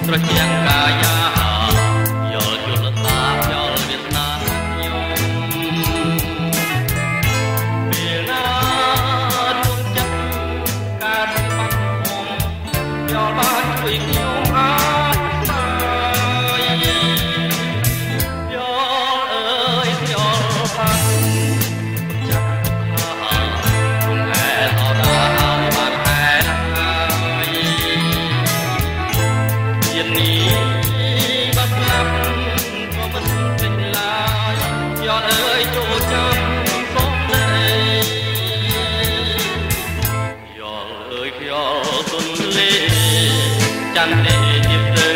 ត្រជាក់កាយាយល់យល់តាយល់វាសនាខ្ញុំពេលណាដួងចិត្តកើតបាត់ហងយល់បានជួយខ្ញុំអើយយល់អើយយល់បានចាក់ថារំលែកអរដាបានតែជាតិនេះបាត់ស្លាប់ក៏មិនពេញឡើយយល់អើយចូលចាំសូមទេយល់អើយយល់ទុនលេចាំទេជាទៅ